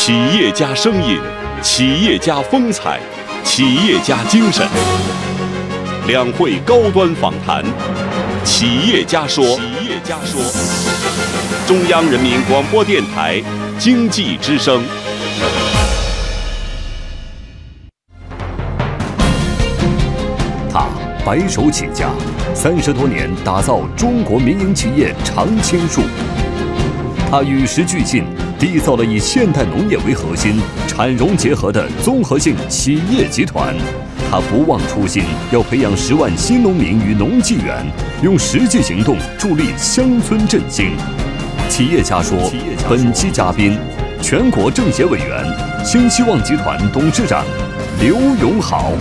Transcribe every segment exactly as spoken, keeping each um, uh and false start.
企业家声音，企业家风采，企业家精神。两会高端访谈，企业家说。企业家说。中央人民广播电台经济之声。 他白手起家，三十多年打造中国民营企业常青树。他与时俱进，缔造了以现代农业为核心、产融结合的综合性企业集团。他不忘初心，要培养十万新农民与农技员，用实际行动助力乡村振兴。企业家说，本期嘉宾，全国政协委员、新希望集团董事长刘永好。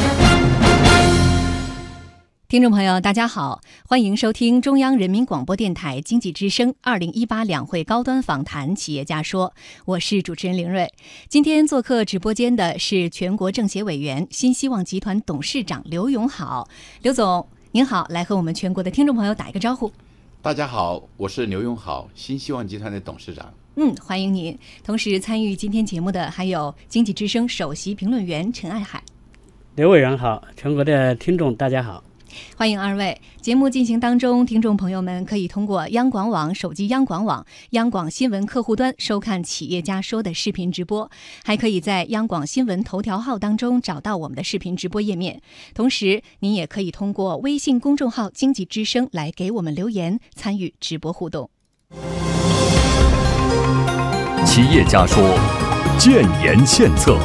听众朋友，大家好，欢迎收听中央人民广播电台经济之声二零一八两会高端访谈企业家说，我是主持人凌瑞。今天做客直播间的是全国政协委员、新希望集团董事长刘永好。刘总您好，来和我们全国的听众朋友打一个招呼。 大家好，我是刘永好，新希望集团的董事长。 嗯，欢迎您。同时参与今天节目的还有经济之声首席评论员陈爱海。 刘委员好，全国的听众大家好。 欢迎二位。节目进行当中，听众朋友们可以通过央广网、手机央广网、央广新闻客户端收看企业家说的视频直播，还可以在央广新闻头条号当中找到我们的视频直播页面。同时您也可以通过微信公众号经济之声来给我们留言，参与直播互动。 企业家说，建言献策。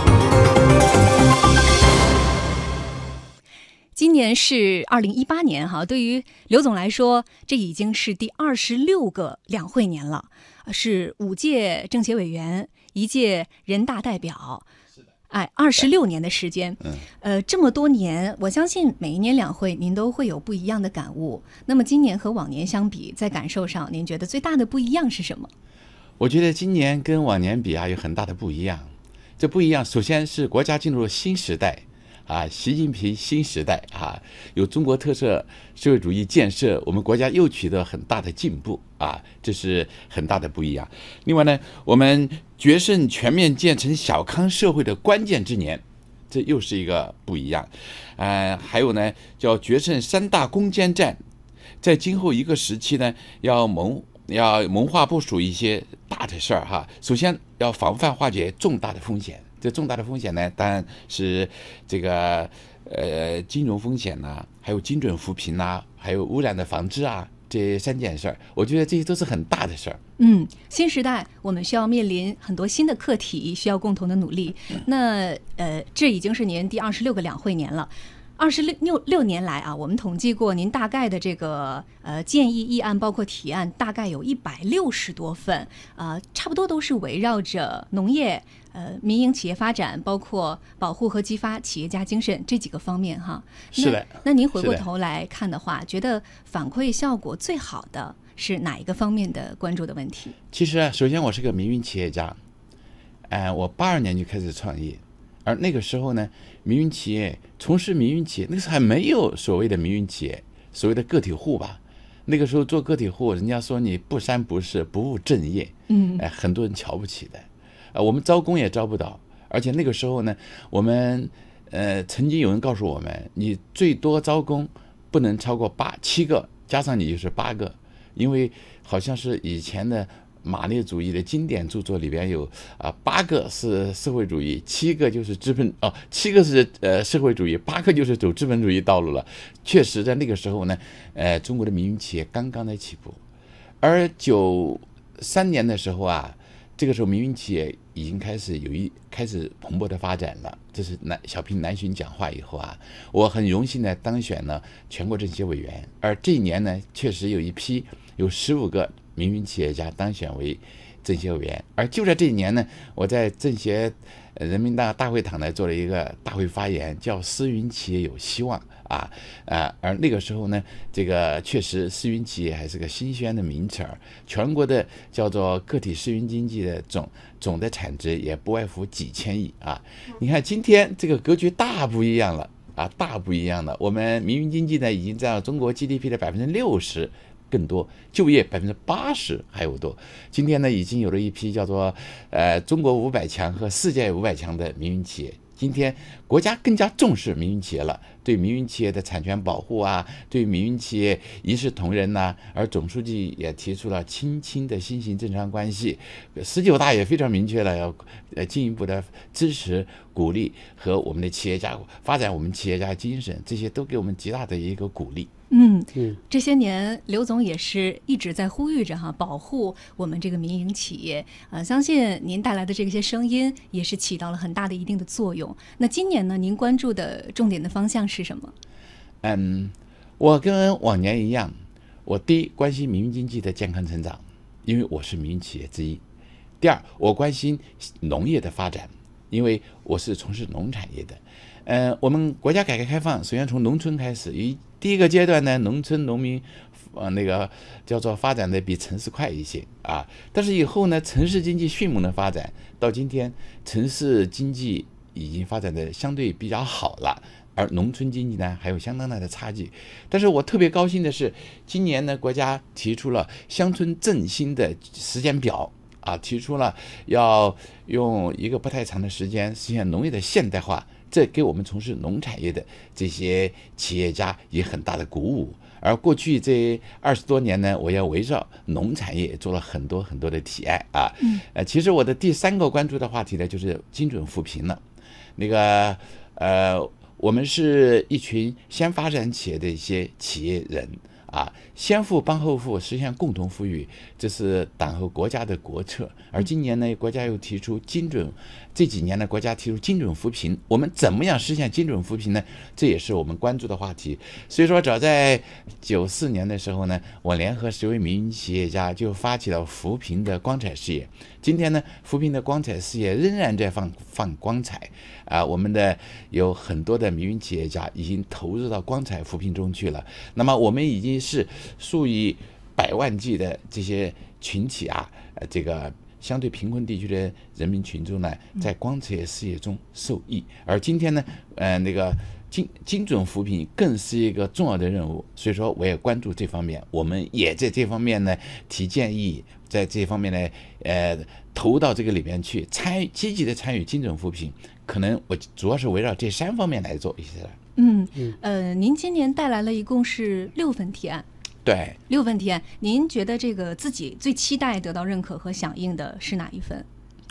今年是二零一八年哈，对于刘总来说，这已经是第二十六个两会年了，是五届政协委员，一届人大代表，哎，二十六年的时间，呃，这么多年，我相信每一年两会您都会有不一样的感悟。那么今年和往年相比，在感受上，您觉得最大的不一样是什么？ 我觉得今年跟往年比啊，有很大的不一样。这不一样，首先是国家进入了新时代。啊，习近平新时代啊，有中国特色社会主义建设，我们国家又取得很大的进步啊，这是很大的不一样。另外呢，我们决胜全面建成小康社会的关键之年，这又是一个不一样。呃，还有呢，叫决胜三大攻坚战，在今后一个时期呢，要谋要谋划部署一些大的事儿哈。首先要防范化解重大的风险。这重大的风险呢，当然是这个呃金融风险呐、啊，还有精准扶贫呐、啊，还有污染的防治啊，这三件事儿，我觉得这些都是很大的事儿。 嗯，新时代我们需要面临很多新的课题，需要共同的努力。那呃，这已经是您第二十六个两会年了。二十六六年来啊，我们统计过，您大概的这个呃建议议案包括提案，大概有一百六十多份，呃，差不多都是围绕着农业、呃民营企业发展，包括保护和激发企业家精神这几个方面哈。 是的。 那您回过头来看的话，觉得反馈效果最好的是哪一个方面的关注的问题？ 其实啊，首先我是个民营企业家，呃，我八二年就开始创业。而那个时候呢，民营企业从事民营企业，那个时候还没有所谓的民营企业，所谓的个体户吧。那个时候做个体户，人家说你不三不四，不务正业，嗯，哎、呃，很多人瞧不起的。呃，我们招工也招不到，而且那个时候呢，我们呃曾经有人告诉我们，你最多招工不能超过八七个，加上你就是八个，因为好像是以前的。马列主义的经典著作里边有啊，八个是社会主义，七个就是资本哦，七个是呃社会主义，八个就是走资本主义道路了。确实，在那个时候呢，呃，中国的民营企业刚刚在起步，而九三年的时候啊，这个时候民营企业已经开始有一开始蓬勃的发展了。这是南小平南巡讲话以后啊，我很荣幸的当选了全国政协委员，而这一年呢，确实有一批有十五个。民营企业家当选为政协委员，而就在这一年呢，我在政协人民大大会堂呢做了一个大会发言，叫"私营企业有希望"啊啊，而那个时候呢，这个确实私营企业还是个新鲜的名词儿，全国的叫做个体私营经济的总总的产值也不外乎几千亿啊。你看今天这个格局大不一样了啊，大不一样了。我们民营经济呢已经占到中国 G D P 的百分之六十。 更多，就业百分之八十还有多。今天呢，已经有了一批叫做呃中国五百强和世界五百强的民营企业。今天国家更加重视民营企业了，对民营企业的产权保护啊，对民营企业一视同仁呐、啊。而总书记也提出了亲亲的新型正常关系，十九大也非常明确了要呃进一步的支持鼓励和我们的企业家发展我们企业家精神，这些都给我们极大的一个鼓励。 嗯，这些年刘总也是一直在呼吁着哈，保护我们这个民营企业。呃，相信您带来的这些声音也是起到了很大的一定的作用。那今年呢，您关注的重点的方向是什么？ 嗯，我跟往年一样，我第一关心民营经济的健康成长，因为我是民营企业之一。第二，我关心农业的发展，因为我是从事农产业的。呃，我们国家改革开放首先从农村开始，以第一个阶段呢，农村农民呃那个叫做发展的比城市快一些啊，但是以后呢，城市经济迅猛的发展，到今天城市经济已经发展的相对比较好了，而农村经济呢还有相当大的差距。但是我特别高兴的是，今年呢国家提出了乡村振兴的时间表啊，提出了要用一个不太长的时间实现农业的现代化。这给我们从事农产业的这些企业家也很大的鼓舞。而过去这二十多年呢，我也围绕农产业做了很多很多的提案啊。呃，其实我的第三个关注的话题呢，就是精准扶贫了。那个呃，我们是一群先发展企业的一些企业人啊，先富帮后富，实现共同富裕，这是党和国家的国策。而今年呢，国家又提出精准，这几年呢，国家提出精准扶贫，我们怎么样实现精准扶贫呢？这也是我们关注的话题。所以说，早在九四年的时候呢，我联合十位民营企业家就发起了扶贫的光彩事业。今天呢，扶贫的光彩事业仍然在放放光彩啊！我们的有很多的民营企业家已经投入到光彩扶贫中去了。那么我们已经是数以百万计的这些群体啊，呃，这个相对贫困地区的人民群众呢，在光彩事业中受益。而今天呢，呃，那个精精准扶贫更是一个重要的任务，所以说我也关注这方面，我们也在这方面呢提建议，在这方面呢，呃，投到这个里面去，参与积极的参与精准扶贫。可能我主要是围绕这三方面来做一些。 嗯，呃，您今年带来了一共是六份提案。 对， 六份提案，您觉得这个自己最期待得到认可和响应的是哪一份？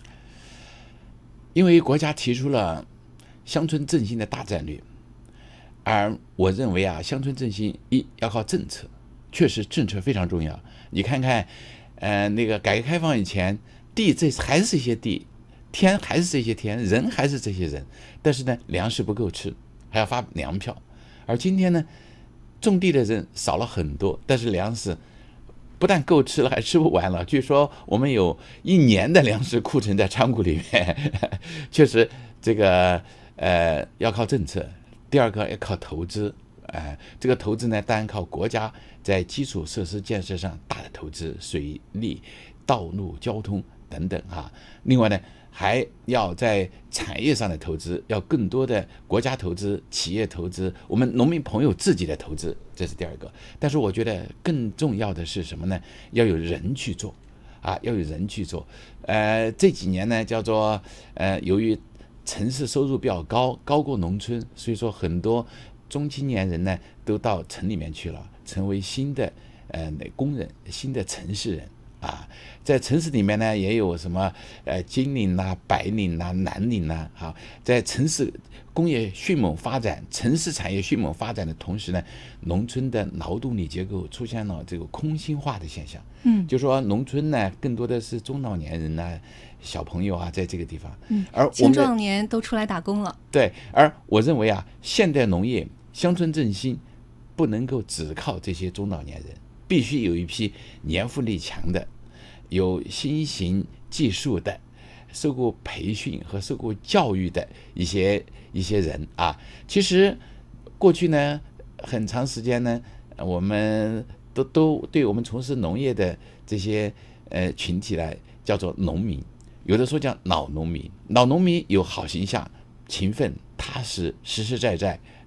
因为国家提出了乡村振兴的大战略，而我认为啊，乡村振兴一要靠政策，确实政策非常重要。你看看，呃，那个改革开放以前，地这还是一些地，天还是这些天，人还是这些人，但是呢，粮食不够吃，还要发粮票。而今天呢，种地的人少了很多，但是粮食不但够吃了，还吃不完了。据说我们有一年的粮食库存在仓库里面，确实这个呃要靠政策。第二个要靠投资，呃，这个投资呢，当然靠国家在基础设施建设上大的投资，水利、道路、交通等等啊。另外呢，还要在产业上的投资，要更多的国家投资、企业投资，我们农民朋友自己的投资，这是第二个。但是我觉得更重要的是什么呢？要有人去做，啊，要有人去做。呃，这几年呢，叫做呃，由于城市收入比较高，高过农村，所以说很多中青年人呢都到城里面去了，成为新的呃工人，新的城市人。啊，在城市里面呢，也有什么呃金陵呐、白领呐、南岭呐，好，在城市工业迅猛发展、城市产业迅猛发展的同时呢，农村的劳动力结构出现了这个空心化的现象。嗯，就说农村呢，更多的是中老年人呐、小朋友啊，在这个地方， 嗯， 而我们青壮年都出来打工了。 对，而我认为啊，现代农业、乡村振兴不能够只靠这些中老年人。必须有一批年富力强的、有新型技术的、受过培训和受过教育的一些一些人啊。其实过去呢，很长时间呢，我们都都对我们从事农业的这些呃群体来叫做农民，有的说叫老农民。老农民有好形象，勤奋、踏实、实实在在，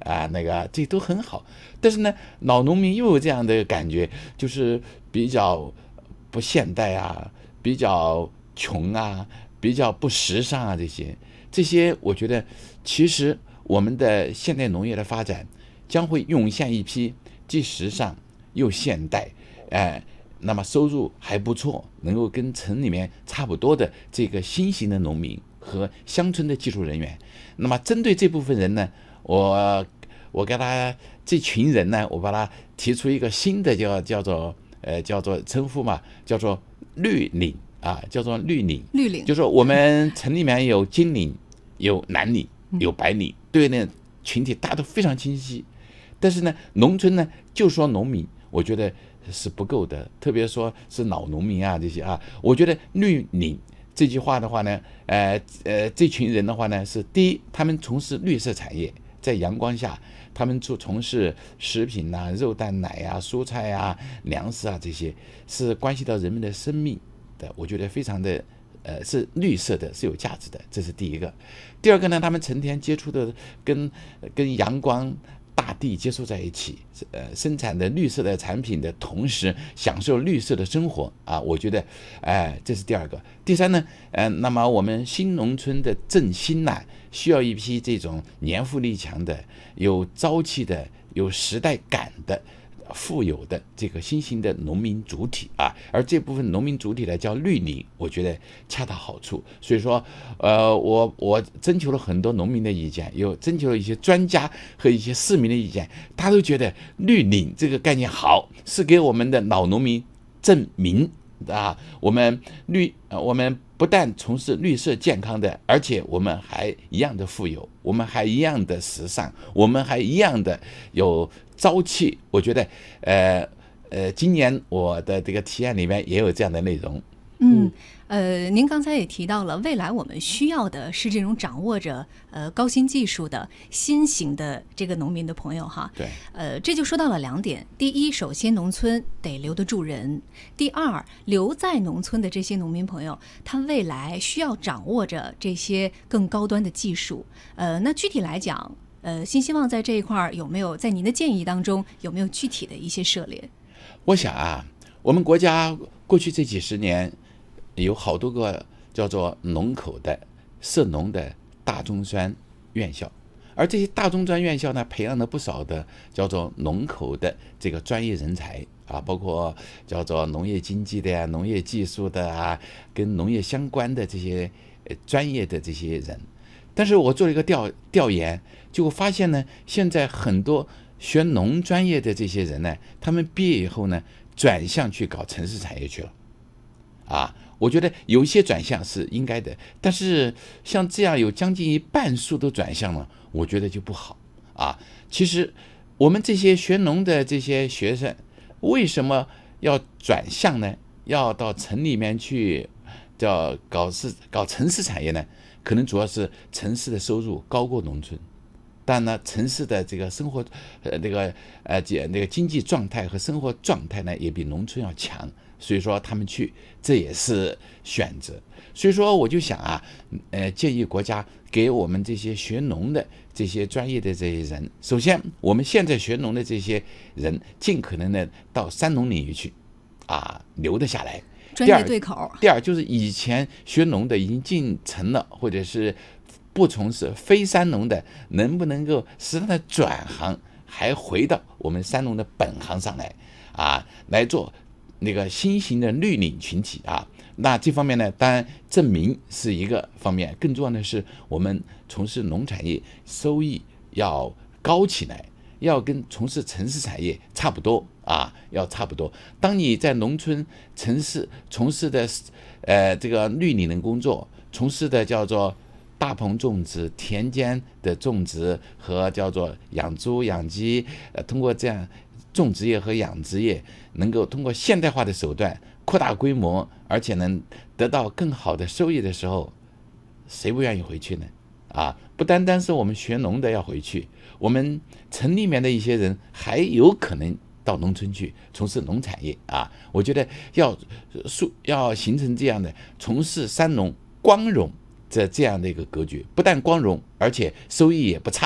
啊，那个这都很好。但是呢，老农民又有这样的感觉，就是比较不现代啊，比较穷啊，比较不时尚啊，这些这些，我觉得其实我们的现代农业的发展将会涌现一批既时尚又现代，哎，那么收入还不错，能够跟城里面差不多的这个新型的农民和乡村的技术人员。那么针对这部分人呢，我我给他这群人呢，我把他提出一个新的叫叫做呃叫做称呼嘛，叫做绿领啊，叫做绿领。 绿领就是说我们城里面有金领、有蓝领、有白领，对那群体大家都非常清晰。但是呢，农村呢就说农民，我觉得是不够的，特别说是老农民啊这些啊，我觉得绿领这句话的话呢，呃呃，这群人的话呢，是第一，他们从事绿色产业，在阳光下，他们做从事食品啊、肉蛋奶啊、蔬菜啊、粮食啊这些，是关系到人们的生命的，我觉得非常的呃是绿色的，是有价值的，这是第一个。第二个呢，他们成天接触的跟跟阳光大地接触在一起，呃，生产的绿色的产品的同时，享受绿色的生活啊，我觉得，哎、呃，这是第二个。第三呢，呃，那么我们新农村的振兴呢，需要一批这种年富力强的、有朝气的、有时代感的、富有的这个新型的农民主体啊，而这部分农民主体呢叫绿领，我觉得恰到好处。所以说，呃，我我征求了很多农民的意见，有征求了一些专家和一些市民的意见，大家都觉得绿领这个概念好，是给我们的老农民证明啊，我们绿，呃，我们不但从事绿色健康的，而且我们还一样的富有，我们还一样的时尚，我们还一样的有朝气。我觉得，呃呃，今年我的这个提案里面也有这样的内容。 嗯，呃，您刚才也提到了，未来我们需要的是这种掌握着呃高新技术的新型的这个农民的朋友哈。 对。 呃，这就说到了两点：第一，首先农村得留得住人；第二，留在农村的这些农民朋友，他未来需要掌握着这些更高端的技术。呃，那具体来讲，呃，新希望在这一块儿有没有在您的建议当中有没有具体的一些涉猎？ 我想啊，我们国家过去这几十年有好多个叫做农口的涉农的大中专院校，而这些大中专院校呢，培养了不少的叫做农口的这个专业人才啊，包括叫做农业经济的呀、农业技术的啊，跟农业相关的这些呃专业的这些人。但是我做了一个调调研，就发现呢，现在很多学农专业的这些人呢，他们毕业以后呢，转向去搞城市产业去了，啊。我觉得有一些转向是应该的，但是像这样有将近一半数都转向了，我觉得就不好啊。其实我们这些学农的这些学生，为什么要转向呢？要到城里面去，叫搞市搞城市产业呢？可能主要是城市的收入高过农村，但呢，城市的这个生活呃那个呃那个经济状态和生活状态呢，也比农村要强。所以说他们去，这也是选择。所以说我就想啊，呃，建议国家给我们这些学农的这些专业的这些人，首先我们现在学农的这些人，尽可能的到三农领域去，啊，留得下来。 专业对口。 第二就是以前学农的已经进城了，或者是不从事非三农的，能不能够适当的转行，还回到我们三农的本行上来啊，来做那个新型的绿领群体啊。那这方面呢，当然证明是一个方面，更重要的是我们从事农产业收益要高起来，要跟从事城市产业差不多啊，要差不多。当你在农村、城市从事的呃这个绿领的工作，从事的叫做大棚种植、田间的种植和叫做养猪、养鸡，呃，通过这样种植业和养殖业，能够通过现代化的手段扩大规模，而且能得到更好的收益的时候，谁不愿意回去呢？啊，不单单是我们学农的要回去，我们城里面的一些人还有可能到农村去从事农产业啊。我觉得要要形成这样的从事三农光荣这这样的一个格局，不但光荣，而且收益也不差，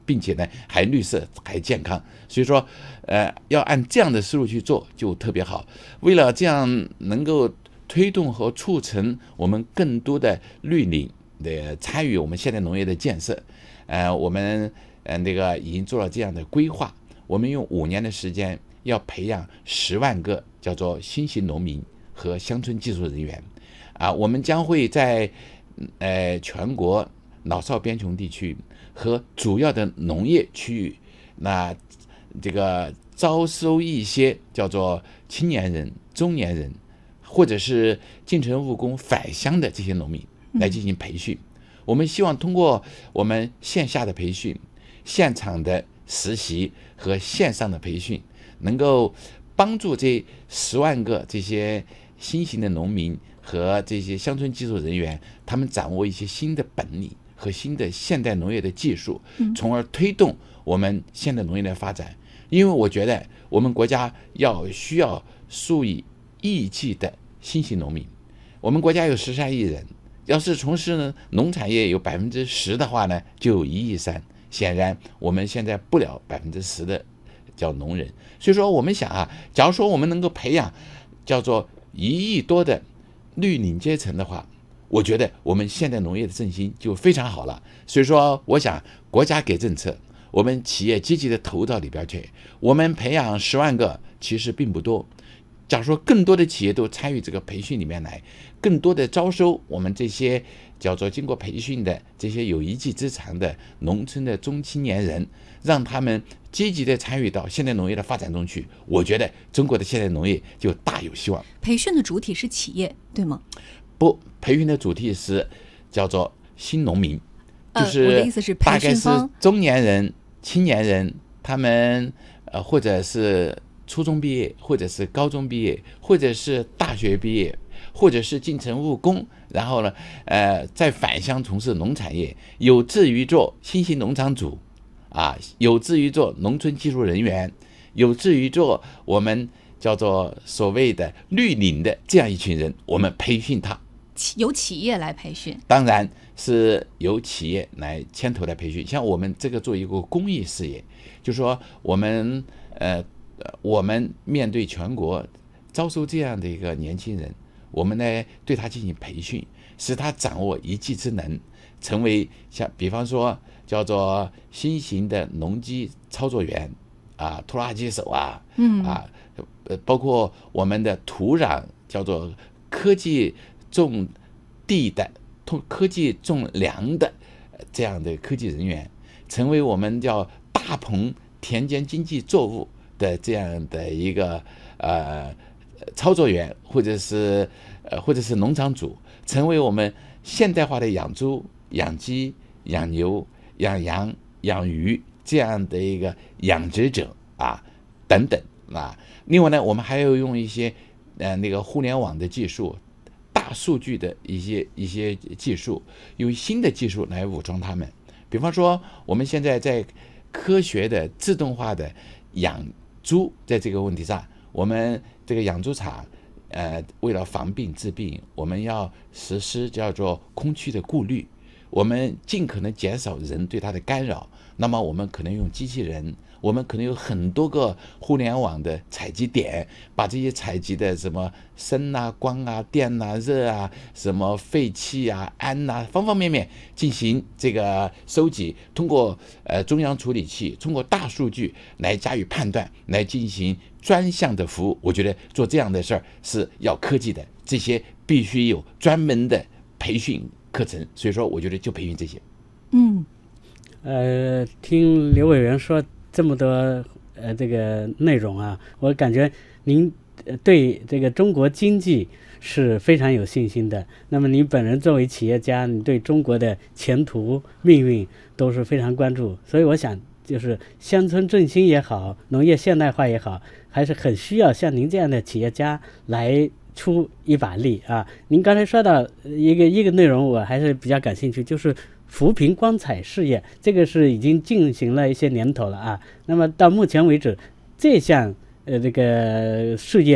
并且呢还绿色还健康。所以说，呃，要按这样的思路去做就特别好。为了这样能够推动和促成我们更多的绿领的参与我们现代农业的建设，呃，我们呃那个已经做了这样的规划。我们用五年的时间，要培养十万个叫做新型农民和乡村技术人员。啊，我们将会在呃全国老少边穷地区和主要的农业区域，那这个招收一些叫做青年人、中年人，或者是进城务工返乡的这些农民来进行培训。我们希望通过我们线下的培训、现场的实习和线上的培训，能够帮助这十万个这些新型的农民和这些乡村技术人员，他们掌握一些新的本领和新的现代农业的技术，从而推动我们现代农业的发展。因为我觉得我们国家要需要数以亿计的新型农民，我们国家有十三亿人，要是从事呢农产业有百分之十的话呢，就有一亿三。显然我们现在不了百分之十的叫农人，所以说我们想啊，假如说我们能够培养叫做一亿多的绿领阶层的话，我觉得我们现代农业的振兴就非常好了。所以说我想国家给政策，我们企业积极的投到里边去，我们培养十万个其实并不多。假如说更多的企业都参与这个培训里面来，更多的招收我们这些叫做经过培训的这些有一技之长的农村的中青年人，让他们积极的参与到现代农业的发展中去，我觉得中国的现代农业就大有希望。 培训的主体是企业，对吗？ 不，培训的主题是叫做新农民，就呃、我的意思是大概是中年人、青年人，他们呃或者是初中毕业，或者是高中毕业，或者是大学毕业，或者是进城务工，然后呢，呃，在返乡从事农产业，有志于做新型农场主，啊，有志于做农村技术人员，有志于做我们叫做所谓的绿领的这样一群人，我们培训他。 由企业来培训， 当然是由企业来牵头来培训。像我们这个做一个公益事业，就是说我们呃我们面对全国招收这样的一个年轻人，我们呢对他进行培训，使他掌握一技之能，成为像比方说叫做新型的农机操作员啊、拖拉机手啊，嗯啊，呃，包括我们的土壤叫做科技种地的、科技种粮的这样的科技人员，成为我们叫大棚田间经济作物的这样的一个呃操作员，或者是呃或者是农场主，成为我们现代化的养猪、养鸡、养牛、养羊、养鱼这样的一个养殖者啊等等啊。另外呢，我们还要用一些呃那个互联网的技术、大数据的一些一些技术，用新的技术来武装他们。比方说，我们现在在科学的自动化的养猪，在这个问题上，我们这个养猪场，呃，为了防病治病，我们要实施叫做空气的过滤，我们尽可能减少人对它的干扰。那么我们可能用机器人，我们可能有很多个互联网的采集点，把这些采集的什么声啊、光啊、电啊、热啊、什么废气啊、氨啊，方方面面进行这个收集，通过呃中央处理器，通过大数据来加以判断，来进行专项的服务。我觉得做这样的事儿是要科技的，这些必须有专门的培训课程。所以说，我觉得就培训这些。 嗯。 呃，听刘委员说这么多呃这个内容啊，我感觉您对这个中国经济是非常有信心的。那么您本人作为企业家，你对中国的前途命运都是非常关注，所以我想就是乡村振兴也好，农业现代化也好，还是很需要像您这样的企业家来出一把力啊。您刚才说到一个一个内容，我还是比较感兴趣，就是扶贫光彩事业，这个是已经进行了一些年头了啊。那么到目前为止，这项呃这个事业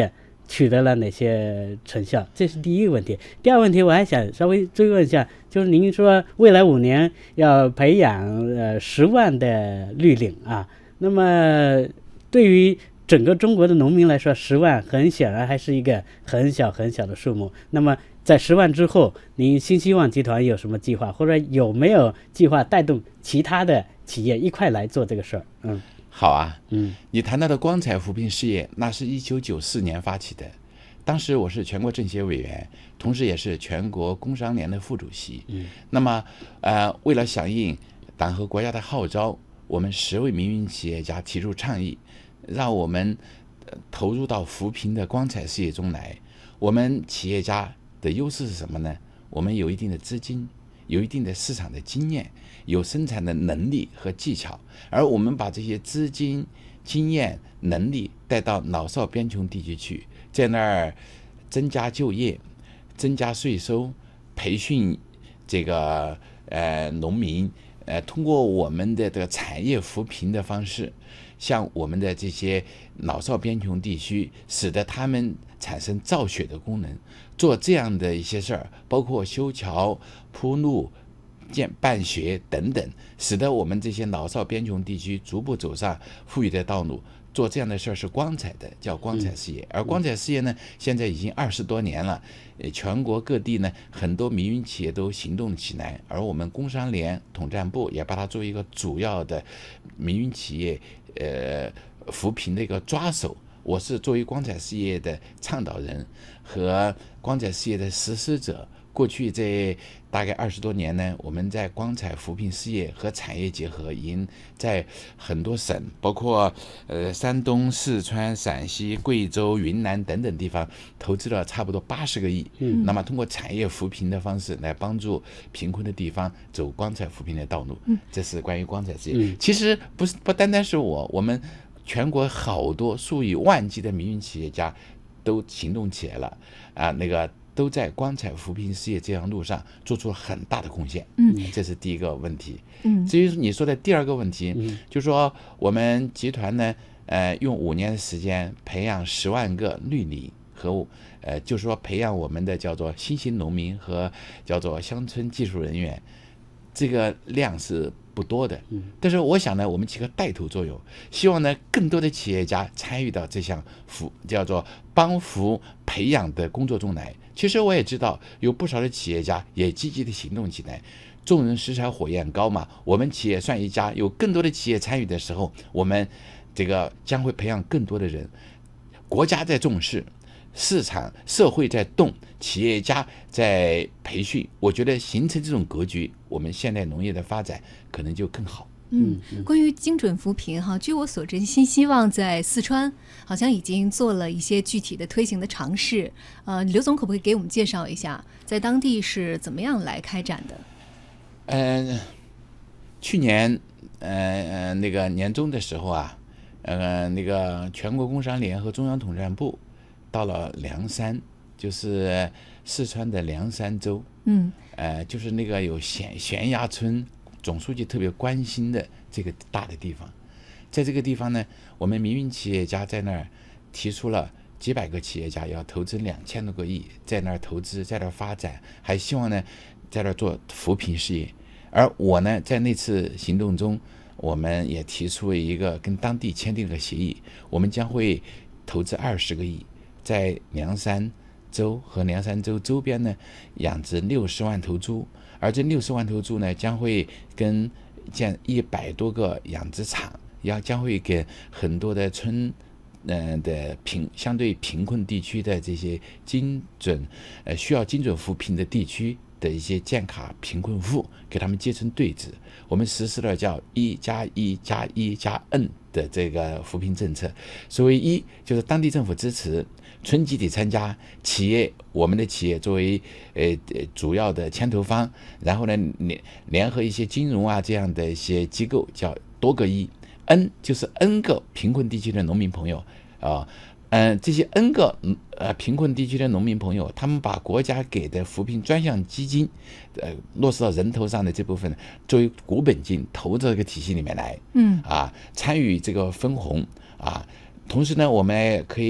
取得了哪些成效？这是第一个问题。第二个问题，我还想稍微追问一下，就是您说未来五年要培养呃十万的绿领啊，那么对于整个中国的农民来说，十万很显然还是一个很小很小的数目。那么在十万之后，您新希望集团有什么计划，或者有没有计划带动其他的企业一块来做这个事儿？嗯。 好啊， 嗯， 你谈到的光彩扶贫事业，那是一九九四年发起的，当时我是全国政协委员，同时也是全国工商联的副主席。 嗯， 那么呃，为了响应党和国家的号召，我们十位民营企业家提出倡议，让我们、呃、投入到扶贫的光彩事业中来。我们企业家的优势是什么呢？我们有一定的资金，有一定的市场的经验，有生产的能力和技巧，而我们把这些资金、经验、能力带到老少边穷地区去，在那儿增加就业、增加税收、培训这个呃农民，呃通过我们的这个产业扶贫的方式，向我们的这些老少边穷地区，使得他们产生造血的功能，做这样的一些事儿，包括修桥、铺路、建办学等等，使得我们这些老少边穷地区逐步走上富裕的道路。做这样的事儿是光彩的，叫光彩事业。而光彩事业呢，现在已经二十多年了，呃，全国各地呢很多民营企业都行动起来，而我们工商联统战部也把它作为一个主要的民营企业呃扶贫的一个抓手。我是作为光彩事业的倡导人和光彩事业的实施者。过去这大概二十多年呢，我们在光彩扶贫事业和产业结合，已经在很多省，包括呃山东、四川、陕西、贵州、云南等等地方，投资了差不多八十个亿。嗯，那么通过产业扶贫的方式来帮助贫困的地方走光彩扶贫的道路。嗯，这是关于光彩事业。嗯，其实不是不单单是我，我们全国好多数以万计的民营企业家都行动起来了啊，那个。都在光彩扶贫事业这条路上做出了很大的贡献。嗯，这是第一个问题。嗯，至于你说的第二个问题，嗯，就是说我们集团呢，呃，用五年的时间培养十万个绿领和呃，就是说培养我们的叫做新型农民和叫做乡村技术人员，这个量是不多的。嗯，但是我想呢，我们起个带头作用，希望呢更多的企业家参与到这项扶叫做帮扶培养的工作中来。其实我也知道有不少的企业家也积极的行动起来，众人拾柴火焰高嘛，我们企业算一家，有更多的企业参与的时候，我们这个将会培养更多的人。国家在重视，市场社会在动，企业家在培训，我觉得形成这种格局，我们现代农业的发展可能就更好。 嗯，关于精准扶贫哈，据我所知，新希望在四川好像已经做了一些具体的推行的尝试。呃，刘总可不可以给我们介绍一下，在当地是怎么样来开展的？ 呃，去年呃那个年中的时候啊，呃那个全国工商联和中央统战部到了凉山，就是四川的凉山州。嗯，呃，就是那个有悬悬崖村。总书记特别关心的这个大的地方，在这个地方呢，我们民营企业家在那儿提出了几百个企业家要投资两千多个亿，在那儿投资，在那儿发展，还希望呢在那儿做扶贫事业。而我呢，在那次行动中，我们也提出了一个跟当地签订了个协议，我们将会投资二十个亿，在凉山州和凉山州周边呢养殖六十万头猪。而这六十万头猪呢，将会跟建一百多个养殖场，要将会给很多的村，嗯、呃、的贫相对贫困地区的这些精准，呃需要精准扶贫的地区的一些建卡贫困户，给他们结成对子。我们实施了叫一加一加一加 N 的这个扶贫政策。所谓一，就是当地政府支持。村集体参加，企业我们的企业作为呃主要的牵头方，然后呢联联合一些金融啊这样的一些机构，叫多个一 N 就是 N 个贫困地区的农民朋友啊，嗯、呃、这些 N 个呃贫困地区的农民朋友，他们把国家给的扶贫专项基金，呃落实到人头上的这部分作为股本金投到这个体系里面来，嗯啊参与这个分红啊。同时呢，我们可以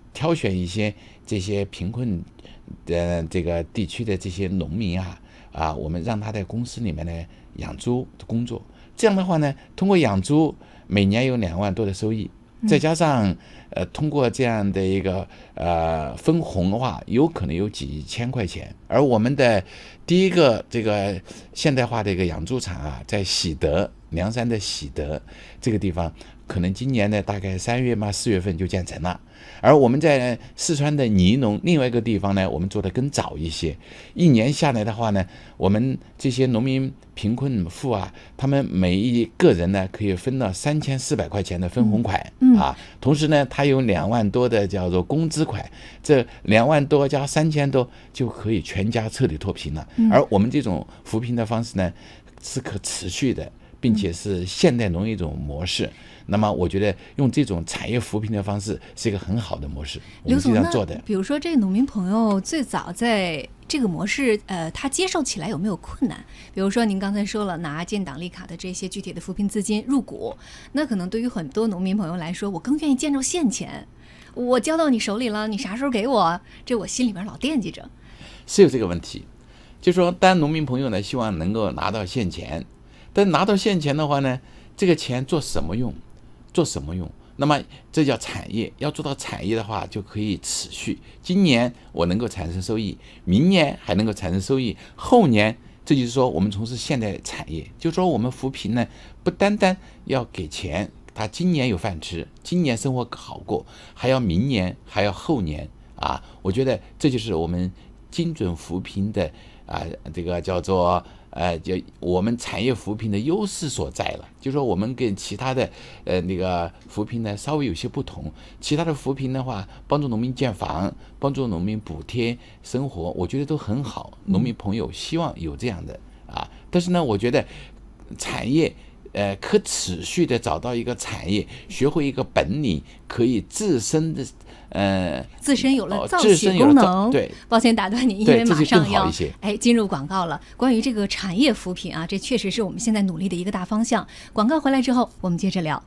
挑选一些这些贫困的这个地区的这些农民啊啊，我们让他在公司里面呢养猪工作。这样的话呢，通过养猪每年有两万多的收益，再加上呃通过这样的一个呃分红的话，有可能有几千块钱。而我们的第一个这个现代化的一个养猪场啊，在喜德凉山的喜德这个地方，可能今年呢大概三月嘛四月份就建成了。而我们在四川的尼农另外一个地方呢，我们做的更早一些。一年下来的话呢，我们这些农民贫困户啊，他们每一个人呢可以分到三千四百块钱的分红款、嗯、啊。同时呢，他有两万多的叫做工资款，这两万多加三千多就可以全家彻底脱贫了。嗯、而我们这种扶贫的方式呢，是可持续的，并且是现代农业一种模式。那么我觉得用这种产业扶贫的方式是一个很好的模式，我们这样做的。 比如说这个农民朋友最早在这个模式，呃，他接受起来有没有困难？比如说您刚才说了拿建档立卡的这些具体的扶贫资金入股，那可能对于很多农民朋友来说，我更愿意见着现钱，我交到你手里了，你啥时候给我？这我心里边老惦记着。 是有这个问题，就是说，当然农民朋友呢希望能够拿到现钱，但拿到现钱的话呢，这个钱做什么用？做什么用？那么这叫产业，要做到产业的话，就可以持续。今年我能够产生收益，明年还能够产生收益，后年，这就是说我们从事现代产业，就是说我们扶贫呢，不单单要给钱，他今年有饭吃，今年生活好过，还要明年，还要后年啊！我觉得这就是我们精准扶贫的啊，这个叫做。呃，就我们产业扶贫的优势所在了，就是说我们跟其他的呃那个扶贫呢稍微有些不同。其他的扶贫的话，帮助农民建房，帮助农民补贴生活，我觉得都很好。农民朋友希望有这样的啊，但是呢，我觉得产业呃可持续的找到一个产业，学会一个本领，可以自身的。呃， 自身有了造血功能。 对， 抱歉打断你，因为马上要哎进入广告了。关于这个产业扶贫啊，这确实是我们现在努力的一个大方向。广告回来之后，我们接着聊。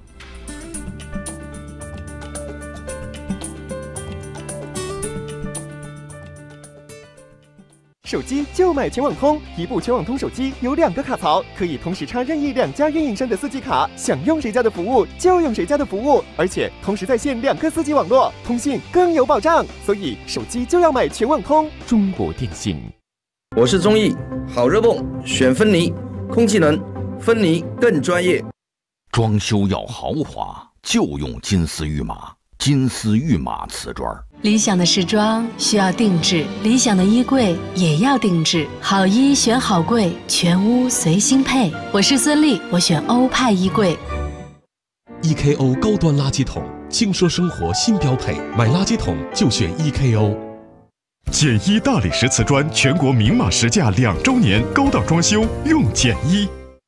手机就买全网通，一部全网通手机有两个卡槽，可以同时插任意两家运营商的四 G 卡，想用谁家的服务就用谁家的服务，而且同时在线两个四 G 网络，通信更有保障。所以手机就要买全网通。中国电信。 我是钟毅，好热泵选芬尼，空气能，芬尼更专业。 装修要豪华，就用金丝玉马，金丝玉马瓷砖。 理想的时装需要定制，理想的衣柜也要定制。好衣选好柜，全屋随心配。我是孙俪，我选欧派衣柜。 E K O 高端垃圾桶，轻奢生活新标配，买垃圾桶就选 E K O。 简一大理石瓷砖全国明码实价两周年，高档装修用简一。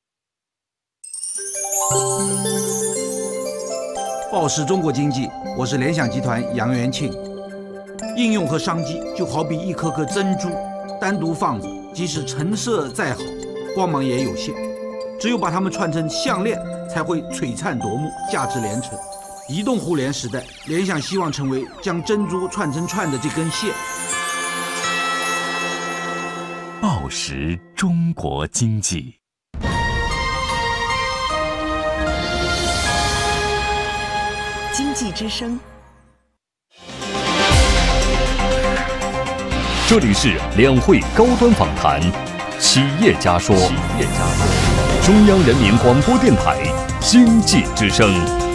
报时中国经济，我是联想集团杨元庆。应用和商机就好比一颗颗珍珠，单独放着，即使成色再好，光芒也有限。只有把它们串成项链，才会璀璨夺目，价值连城。移动互联时代，联想希望成为将珍珠串成串的这根线。 报时中国经济。 经济之声。 这里是两会高端访谈，企业家说，企业家说，中央人民广播电台经济之声。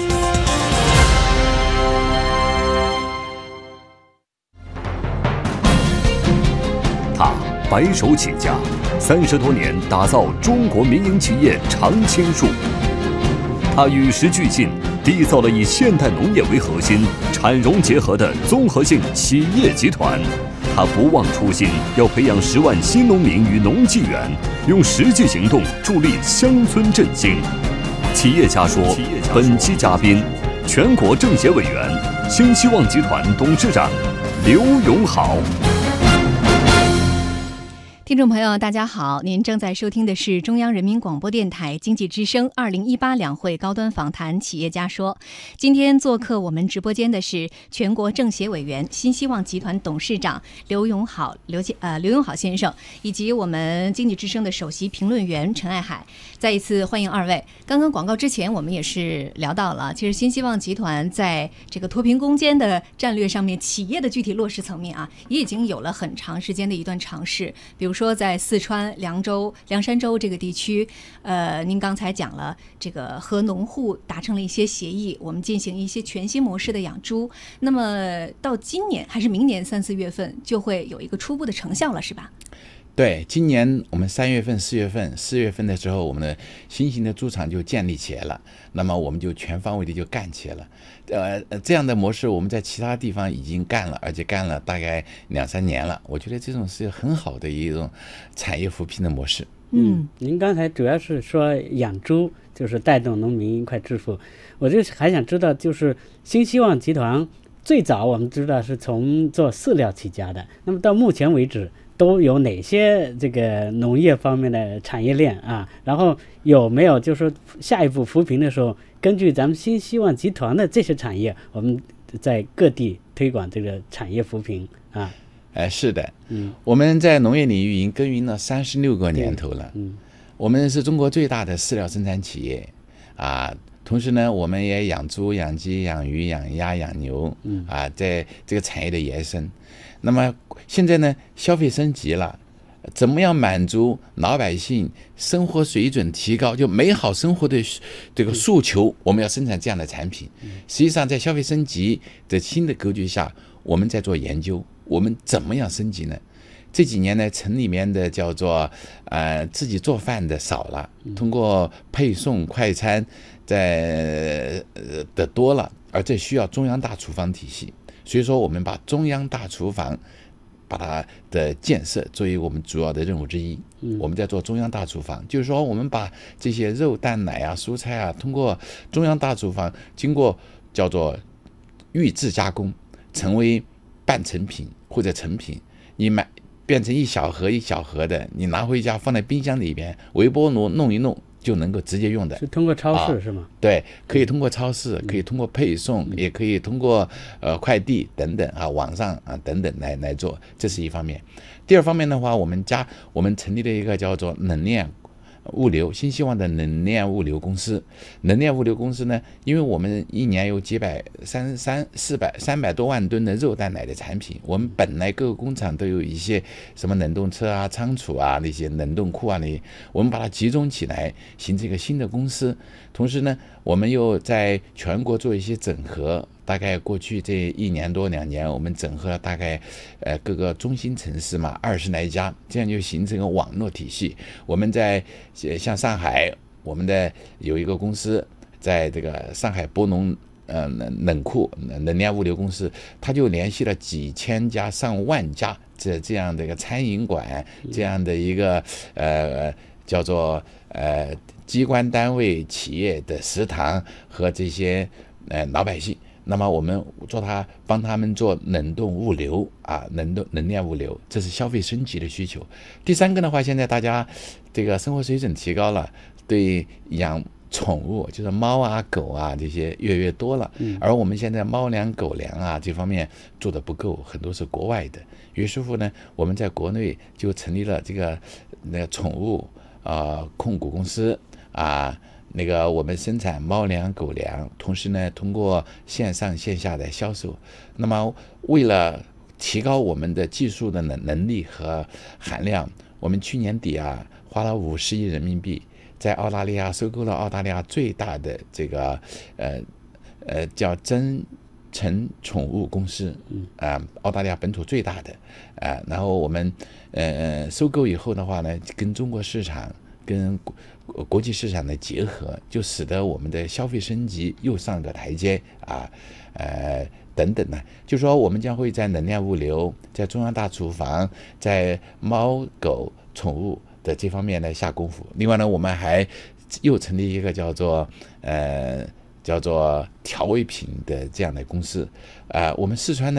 他白手起家，三十多年打造中国民营企业常青树。他与时俱进，缔造了以现代农业为核心、产融结合的综合性企业集团。他不忘初心，要培养十万新农民与农技园，用实际行动助力乡村振兴。企业家说，本期嘉宾，全国政协委员、新希望集团董事长刘永好。 听听众朋友，大家好，您正在收听的是中央人民广播电台经济之声二零一八两会高端访谈企业家说。今天做客我们直播间的是全国政协委员、新希望集团董事长刘永好刘呃刘永好先生，以及我们经济之声的首席评论员陈爱海。再一次欢迎二位。刚刚广告之前，我们也是聊到了，其实新希望集团在这个脱贫攻坚的战略上面，企业的具体落实层面啊，也已经有了很长时间的一段尝试。比如说在四川凉州、凉山州这个地区，呃，您刚才讲了这个和农户达成了一些协议，我们进行一些全新模式的养猪。那么到今年还是明年三四月份就会有一个初步的成效了，是吧？ 对，今年我们三月份、四月份、四月份的时候，我们的新型的猪场就建立起来了，那么我们就全方位的就干起来了。呃，这样的模式我们在其他地方已经干了，而且干了大概两三年了。我觉得这种是很好的一种产业扶贫的模式。 嗯，您刚才主要是说养猪就是带动农民一块致富，我就还想知道，就是新希望集团最早我们知道是从做饲料起家的，那么到目前为止都有哪些这个农业方面的产业链啊？然后有没有就是说下一步扶贫的时候，根据咱们新希望集团的这些产业，我们在各地推广这个产业扶贫啊？ 哎，是的，嗯，我们在农业领域已经耕耘了三十六个年头了，嗯，我们是中国最大的饲料生产企业啊。同时呢，我们也养猪、养鸡、养鱼、养鸭、养牛，嗯啊，在这个产业的延伸。那么现在呢，消费升级了，怎么样满足老百姓生活水准提高，就美好生活的这个诉求，我们要生产这样的产品。实际上，在消费升级的新的格局下，我们在做研究，我们怎么样升级呢？这几年呢，城里面的叫做呃自己做饭的少了，通过配送快餐在呃的多了，而这需要中央大厨房体系。所以说，我们把中央大厨房把它的建设作为我们主要的任务之一。我们在做中央大厨房，就是说我们把这些肉、蛋、奶啊、蔬菜啊，通过中央大厨房经过叫做预制加工，成为半成品或者成品，你买变成一小盒一小盒的，你拿回家放在冰箱里边，微波炉弄一弄就能够直接用的。 是通过超市、啊、是吗？ 对，可以通过超市，可以通过配送，嗯、也可以通过呃快递等等啊，网上啊等等来来做，这是一方面。第二方面的话，我们家我们成立了一个叫做冷链物流，新希望的冷链物流公司。冷链物流公司呢，因为我们一年有几百三三四百三百多万吨的肉蛋奶的产品，我们本来各个工厂都有一些什么冷冻车啊、仓储啊那些冷冻库啊那些，我们把它集中起来，形成一个新的公司。同时呢，我们又在全国做一些整合。大概过去这一年多两年，我们整合了大概呃各个中心城市嘛二十来家，这样就形成一个网络体系。我们在像上海，我们的有一个公司在这个上海博农呃冷库冷链物流公司，它就联系了几千家上万家这这样的一个餐饮馆，这样的一个呃叫做呃机关单位企业的食堂和这些呃老百姓。那么我们做它，帮他们做冷冻物流啊，冷冻冷链物流，这是消费升级的需求。第三个的话，现在大家这个生活水准提高了，对养宠物，就是猫啊、狗啊这些越来越多了。嗯、而我们现在猫粮、狗粮啊这方面做的不够，很多是国外的。于是乎呢，我们在国内就成立了这个那个宠物啊、呃、控股公司啊。那个我们生产猫粮、狗粮，同时呢，通过线上线下的销售。那么，为了提高我们的技术的能能力和含量，我们去年底啊，花了五十亿人民币，在澳大利亚收购了澳大利亚最大的这个呃呃叫真诚宠物公司，啊、呃，澳大利亚本土最大的啊、呃。然后我们呃收购以后的话呢，跟中国市场跟国际市场的结合，就使得我们的消费升级又上个台阶啊，呃等等呢，就说我们将会在冷链物流、在中央大厨房、在猫狗宠物的这方面呢下功夫。另外呢，我们还又成立一个叫做呃叫做调味品的这样的公司，啊、呃，我们四川呢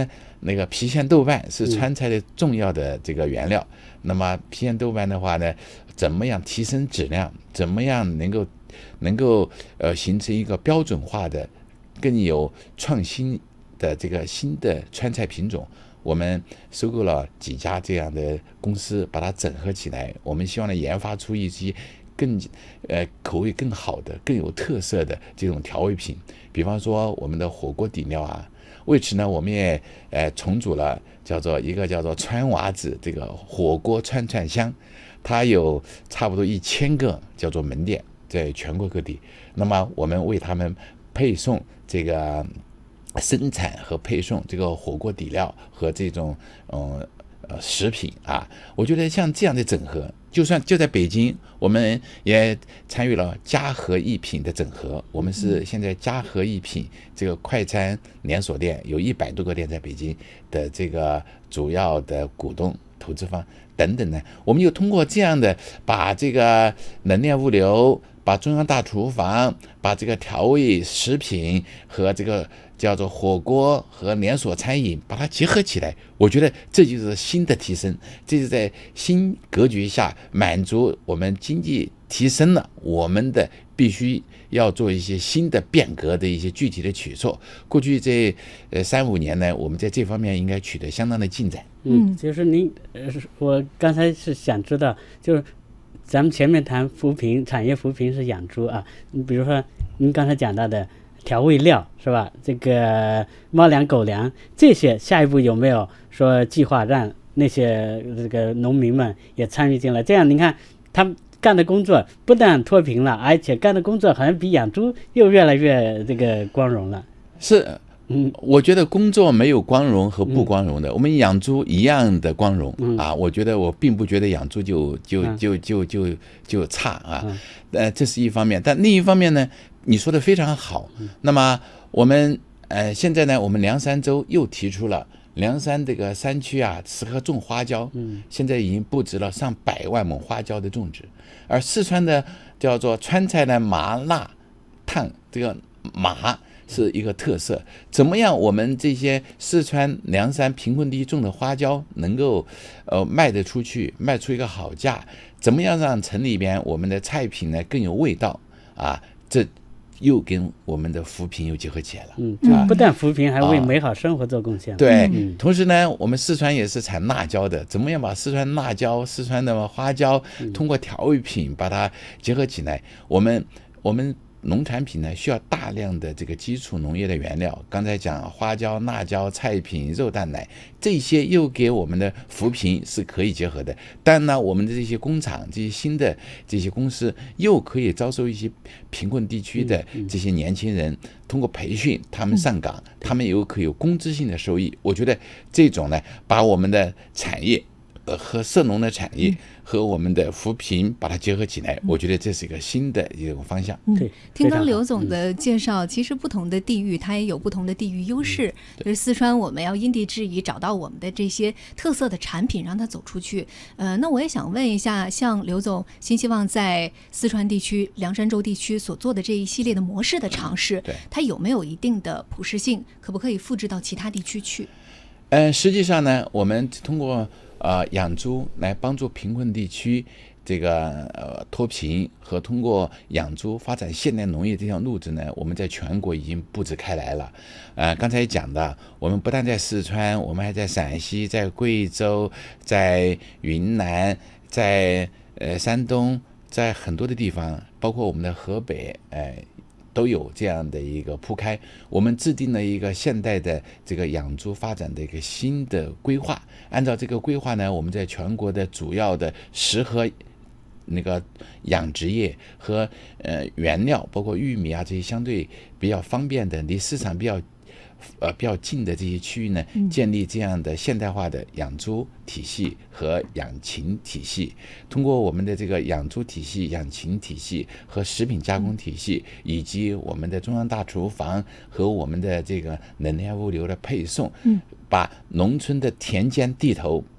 那个郫县豆瓣是川菜的重要的这个原料。那么郫县豆瓣的话呢，怎么样提升质量？怎么样能够能够呃形成一个标准化的、更有创新的这个新的川菜品种？我们收购了几家这样的公司，把它整合起来。我们希望呢研发出一些更呃口味更好的、更有特色的这种调味品。比方说我们的火锅底料啊，为此呢，我们也呃重组了叫做一个叫做川娃子这个火锅串串香，它有差不多一千个叫做门店在全国各地。那么我们为他们配送这个生产和配送这个火锅底料和这种嗯呃食品啊，我觉得像这样的整合，就算就在北京，我们也参与了嘉禾一品的整合。我们是现在嘉禾一品这个快餐连锁店有一百多个店在北京的这个主要的股东、投资方等等呢，我们就通过这样的把这个能量物流、把中央大厨房、把这个调味食品和这个叫做火锅和连锁餐饮把它结合起来，我觉得这就是新的提升，这是在新格局下满足我们经济提升了，我们的必须要做一些新的变革的一些具体的举措。过去这呃三五年呢，我们在这方面应该取得相当的进展。 嗯，就是您呃，我刚才是想知道，就是咱们前面谈扶贫，产业扶贫是养猪啊，你比如说您刚才讲到的调味料是吧？这个猫粮、狗粮这些，下一步有没有说计划让那些这个农民们也参与进来？这样你看他们干的工作不但脱贫了，而且干的工作好像比养猪又越来越这个光荣了。 是，嗯，我觉得工作没有光荣和不光荣的，嗯、我们养猪一样的光荣、嗯、啊。我觉得我并不觉得养猪就就就就就就就差啊，嗯、呃，这是一方面。但另一方面呢，你说的非常好。嗯、那么我们呃现在呢，我们凉山州又提出了。凉山这个山区啊，适合种花椒，嗯，现在已经布置了上百万亩花椒的种植。而四川的叫做川菜的麻辣烫，这个麻是一个特色。怎么样，我们这些四川凉山贫困地种的花椒能够呃卖得出去，卖出一个好价？怎么样让城里边我们的菜品呢更有味道啊？这又跟我们的扶贫又结合起来了。 嗯，不但扶贫，还为美好生活做贡献。 啊、对、嗯，同时呢，我们四川也是产辣椒的，怎么样把四川辣椒、四川的花椒通过调味品把它结合起来？我们我们。农产品呢需要大量的这个基础农业的原料，刚才讲花椒、辣椒、菜品、肉蛋奶，这些又给我们的扶贫是可以结合的。但呢，我们的这些工厂、这些新的这些公司又可以招收一些贫困地区的这些年轻人，通过培训他们上岗，他们又可以有工资性的收益。我觉得这种呢，把我们的产业呃和涉农的产业和我们的扶贫把它结合起来，我觉得这是一个新的一种方向。 嗯，听刚刘总的介绍，其实不同的地域它也有不同的地域优势。嗯、就是四川，我们要因地制宜找到我们的这些特色的产品，让它走出去。呃，那我也想问一下，像刘总新希望在四川地区、凉山州地区所做的这一系列的模式的尝试，它有没有一定的普适性？可不可以复制到其他地区去？ 嗯、呃，实际上呢，我们通过呃，养猪来帮助贫困地区这个呃脱贫和通过养猪发展现代农业这条路子呢，我们在全国已经布置开来了。呃，刚才讲的，我们不但在四川，我们还在陕西、在贵州、在云南、在呃山东，在很多的地方，包括我们的河北，哎、呃。都有这样的一个铺开，我们制定了一个现代的这个养猪发展的一个新的规划。按照这个规划呢，我们在全国的主要的食和那个养殖业和呃原料，包括玉米啊这些相对比较方便的、离市场比较呃比较近的这些区域呢，建立这样的现代化的养猪体系和养禽体系。通过我们的这个养猪体系、养禽体系和食品加工体系，以及我们的中央大厨房和我们的这个能量物流的配送，嗯，把农村的田间地头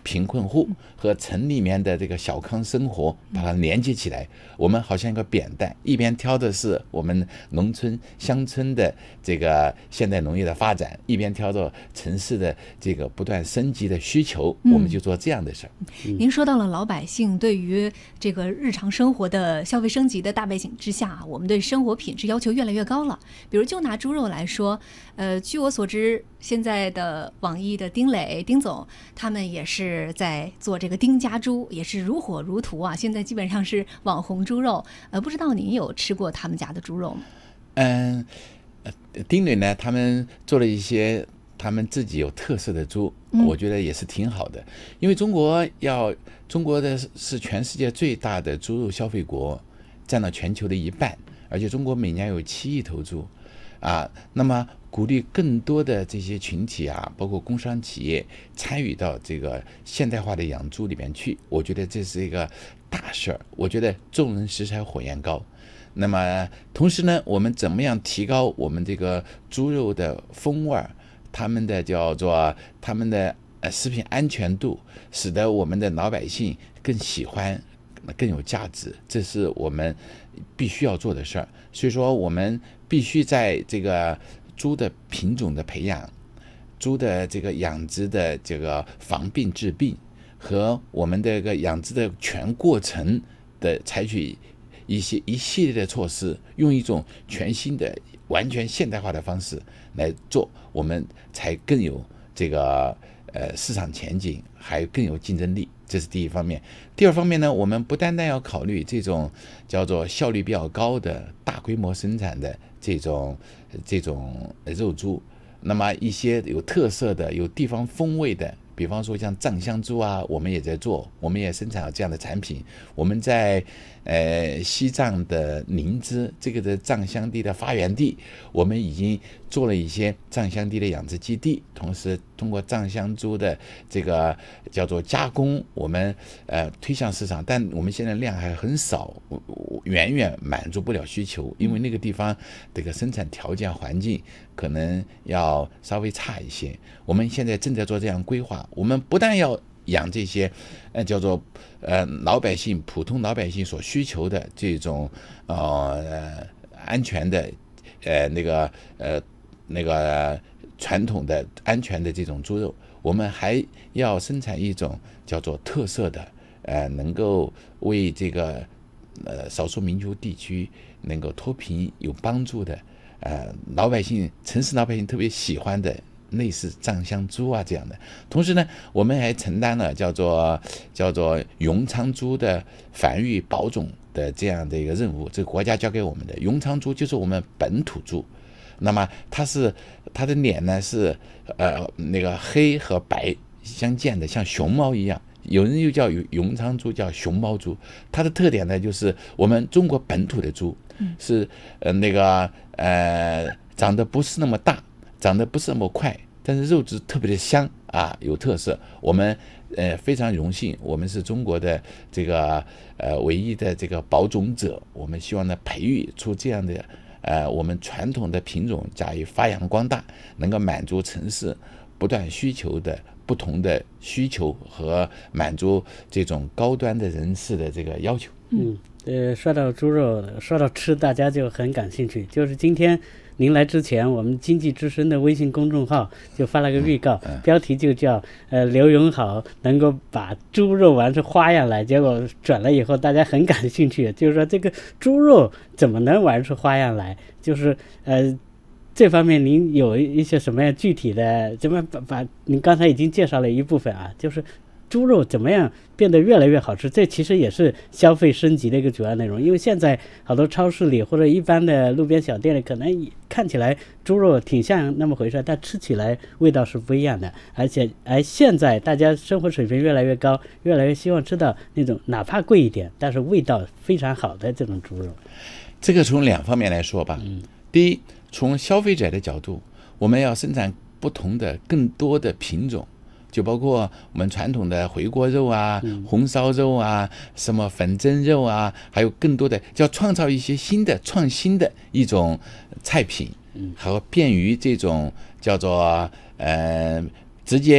贫困户和城里面的这个小康生活把它连接起来，我们好像一个扁担，一边挑的是我们农村乡村的这个现代农业的发展，一边挑着城市的这个不断升级的需求，我们就做这样的事儿。 嗯、您说到了老百姓对于这个日常生活的消费升级的大背景之下，我们对生活品质要求越来越高了。比如就拿猪肉来说，呃，据我所知，现在的网易的丁磊丁总他们也是在做这个丁家猪，也是如火如荼啊，现在基本上是网红猪肉。呃，不知道您有吃过他们家的猪肉吗？ 嗯，丁磊呢，他们做了一些他们自己有特色的猪，我觉得也是挺好的。嗯、因为中国要中国的是全世界最大的猪肉消费国，占到全球的一半，而且中国每年有七亿头猪，啊，那么鼓励更多的这些群体啊，包括工商企业参与到这个现代化的养猪里面去，我觉得这是一个大事儿。我觉得众人拾柴火焰高。那么同时呢，我们怎么样提高我们这个猪肉的风味儿，他们的叫做他们的呃食品安全度，使得我们的老百姓更喜欢，更有价值，这是我们必须要做的事儿。所以说，我们必须在这个猪的品种的培养、猪的这个养殖的这个防病治病和我们这个养殖的全过程的采取一些一系列的措施，用一种全新的、完全现代化的方式来做，我们才更有这个呃市场前景，还更有竞争力。这是第一方面。第二方面呢，我们不单单要考虑这种叫做效率比较高的大规模生产的这种这种肉猪，那么一些有特色的、有地方风味的，比方说像藏香猪啊，我们也在做，我们也生产了这样的产品。我们在呃西藏的宁芝这个的藏香地的发源地，我们已经做了一些藏香地的养殖基地，同时通过藏香猪的这个叫做加工，我们呃推向市场，但我们现在量还很少，远远满足不了需求，因为那个地方这个生产条件环境可能要稍微差一些。我们现在正在做这样规划，我们不但要养这些呃叫做呃老百姓普通老百姓所需求的这种呃安全的呃那个呃那个传统的安全的这种猪肉，我们还要生产一种叫做特色的呃能够为这个呃少数民族地区能够脱贫有帮助的呃老百姓城市老百姓特别喜欢的类似藏香猪啊这样的。同时呢，我们还承担了叫做叫做永昌猪的繁育保种的这样的一个任务，这个国家交给我们的。永昌猪就是我们本土猪，那么它是它的脸呢是呃那个黑和白相间的，像熊猫一样。有人又叫永昌猪，叫熊猫猪。它的特点呢，就是我们中国本土的猪是呃那个呃长得不是那么大，长得不是那么快，但是肉质特别的香啊，有特色。我们呃非常荣幸，我们是中国的这个呃唯一的这个保种者。我们希望呢培育出这样的呃我们传统的品种加以发扬光大，能够满足城市不断需求的不同的需求和满足这种高端的人士的这个要求。 嗯，呃，说到猪肉，说到吃，大家就很感兴趣。就是今天您来之前，我们经济之声的微信公众号就发了个预告，嗯嗯、标题就叫呃刘永好能够把猪肉玩出花样来。结果转了以后，大家很感兴趣，就是说这个猪肉怎么能玩出花样来？就是呃。这方面您有一些什么样具体的？怎么把把您刚才已经介绍了一部分啊，就是猪肉怎么样变得越来越好吃？这其实也是消费升级的一个主要内容。因为现在好多超市里或者一般的路边小店里，可能看起来猪肉挺像那么回事，但吃起来味道是不一样的。而且而现在大家生活水平越来越高，越来越希望吃到那种哪怕贵一点，但是味道非常好的这种猪肉。 这个从两方面来说吧。嗯，第一，从消费者的角度，我们要生产不同的更多的品种，就包括我们传统的回锅肉啊、嗯、红烧肉啊、什么粉蒸肉啊，还有更多的，要创造一些新的创新的一种菜品，还有便于这种叫做呃直接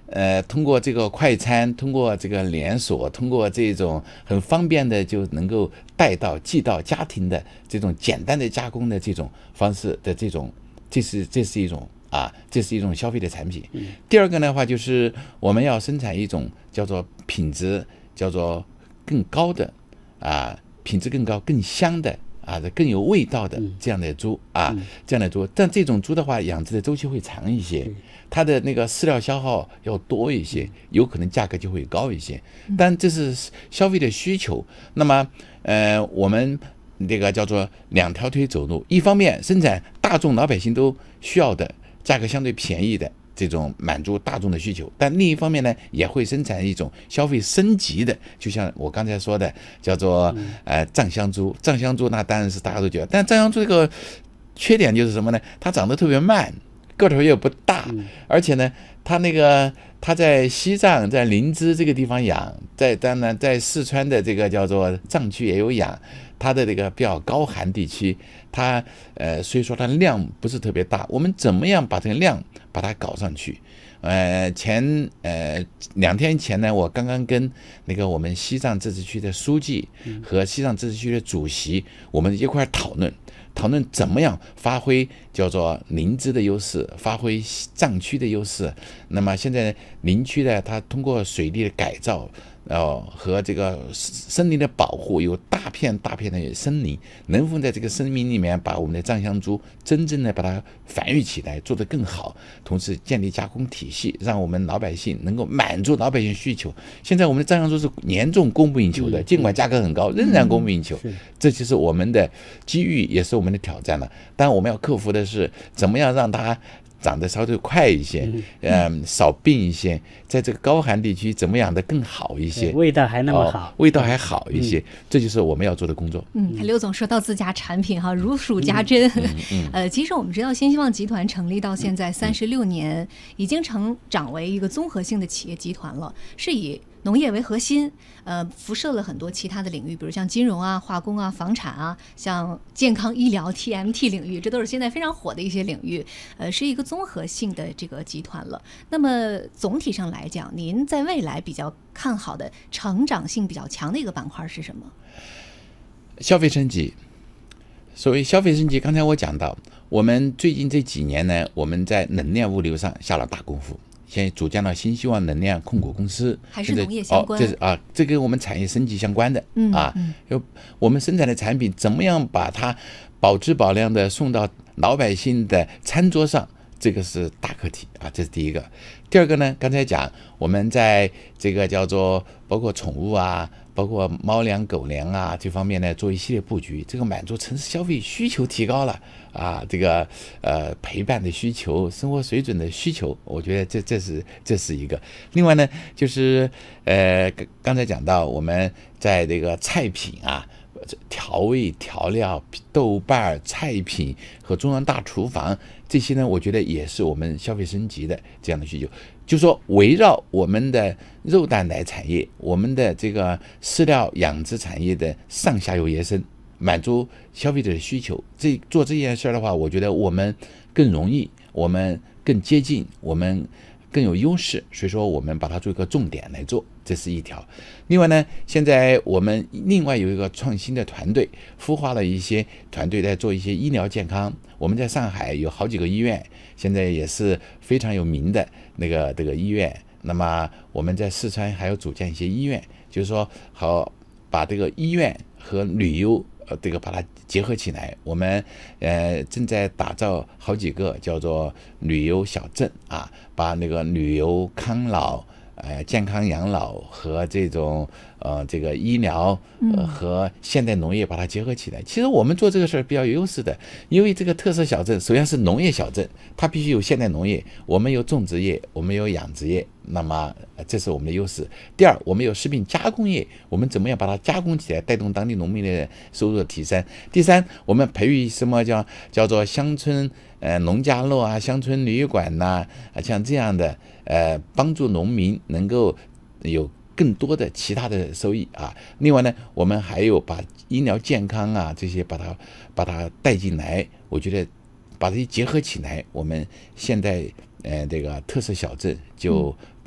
呃，通过这个快餐，通过这个连锁，通过这种很方便的就能够带到寄到家庭的这种简单的加工的这种方式的这种，这是这是一种啊，这是一种消费的产品。第二个的话就是我们要生产一种叫做品质叫做更高的啊，品质更高、更香的。啊，更有味道的这样的猪啊，这样的猪，但这种猪的话，养殖的周期会长一些，它的那个饲料消耗要多一些，有可能价格就会高一些。但这是消费的需求。那么，呃，我们这个叫做两条腿走路，一方面生产大众老百姓都需要的，价格相对便宜的。这种满足大众的需求，但另一方面呢，也会生产一种消费升级的，就像我刚才说的，叫做呃藏香猪。藏香猪那当然是大家都觉得，但藏香猪这个缺点就是什么呢？它长得特别慢，个头又不大，而且呢，它那个它在西藏、在林芝这个地方养，在当然在四川的这个叫做藏区也有养。它的这个比较高寒地区，它呃，所以说它量不是特别大。我们怎么样把这个量把它搞上去？呃，前呃两天前呢，我刚刚跟那个我们西藏自治区的书记和西藏自治区的主席，我们一块讨论，讨论怎么样发挥叫做林芝的优势，发挥藏区的优势。那么现在林区呢，它通过水利的改造。哦，和这个森林的保护，有大片大片的森林，能否在这个森林里面把我们的藏香猪真正的把它繁育起来，做得更好，同时建立加工体系，让我们老百姓能够满足老百姓需求。现在我们的藏香猪是严重供不应求的，尽管价格很高，仍然供不应求，这就是我们的机遇，也是我们的挑战了。但我们要克服的是，怎么样让它长得稍微快一些，嗯，少病一些，在这个高寒地区怎么养得更好一些， 味道还那么好， 哦、味道还好一些、嗯，这就是我们要做的工作。 嗯，刘总说到自家产品哈，如数家珍。嗯嗯、呃，其实我们知道新希望集团成立到现在三十六年、嗯，已经成长为一个综合性的企业集团了，是以农业为核心，呃，辐射了很多其他的领域，比如像金融啊、化工啊、房产啊，像健康医疗 T M T 领域，这都是现在非常火的一些领域，呃，是一个综合性的这个集团了。那么总体上来讲，您在未来比较看好的成长性比较强的一个板块是什么？ 消费升级。所谓消费升级，刚才我讲到，我们最近这几年呢，我们在能量物流上下了大功夫。现在组建了新希望能量控股公司， 还是农业相关， 哦、这是啊，这跟我们产业升级相关的、嗯、啊。有我们生产的产品怎么样把它保质保量的送到老百姓的餐桌上，这个是大课题啊，这是第一个。第二个呢，刚才讲我们在这个叫做包括宠物啊，包括猫粮、狗粮啊这方面呢，做一系列布局，这个满足城市消费需求提高了啊，这个呃陪伴的需求、生活水准的需求，我觉得这这是这是一个。另外呢，就是呃刚才讲到我们在这个菜品啊。调味调料、豆瓣、菜品和中央大厨房这些呢，我觉得也是我们消费升级的这样的需求。就是说，围绕我们的肉蛋奶产业、我们的这个饲料养殖产业的上下游延伸，满足消费者的需求。这做这件事的话，我觉得我们更容易，我们更接近，我们更有优势。所以说，我们把它做一个重点来做。这是一条。另外呢，现在我们另外有一个创新的团队，孵化了一些团队在做一些医疗健康。我们在上海有好几个医院，现在也是非常有名的那个这个医院。那么我们在四川还有组建一些医院，就是说好把这个医院和旅游呃这个把它结合起来。我们呃正在打造好几个叫做旅游小镇啊，把那个旅游康老。呃，健康养老和这种呃这个医疗呃和现代农业把它结合起来。其实我们做这个事儿比较有优势的，因为这个特色小镇首先是农业小镇，它必须有现代农业，我们有种植业，我们有养殖业，那么这是我们的优势。第二，我们有食品加工业，我们怎么样把它加工起来，带动当地农民的收入的提升。第三，我们培育什么叫叫做乡村呃农家乐啊、乡村旅馆呐、啊，像这样的呃帮助农民能够有更多的其他的收益啊。另外呢，我们还有把医疗健康啊这些把它把它带进来，我觉得把这些结合起来，我们现在呃这个特色小镇就更